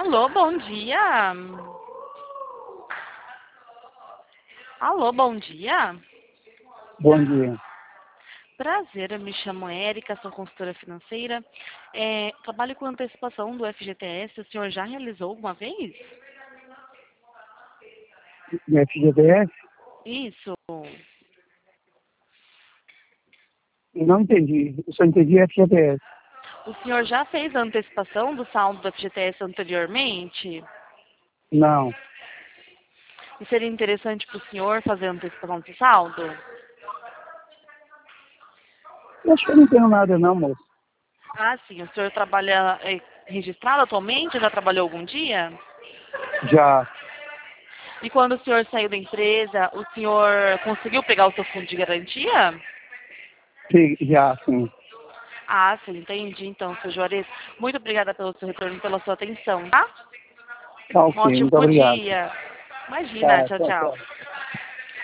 Alô, bom dia. Alô, bom dia. Bom dia. Prazer, eu me chamo Érica, sou consultora financeira. Trabalho com antecipação do FGTS. O senhor já realizou alguma vez? Do FGTS? Isso. Não entendi. Eu só entendi FGTS. O senhor já fez a antecipação do saldo do FGTS anteriormente? Não. E seria interessante para o senhor fazer a antecipação do saldo? Eu acho que eu não tenho nada não, moço. Ah, sim. O senhor trabalha registrado atualmente? Já trabalhou algum dia? Já. E quando o senhor saiu da empresa, o senhor conseguiu pegar o seu fundo de garantia? Já, sim. Ah, sim, entendi. Então, seu Juarez, muito obrigada pelo seu retorno e pela sua atenção, tá? Tá Um ok. Muito ótimo obrigado. dia. Imagina, Tá, tchau, tchau, tchau. tchau.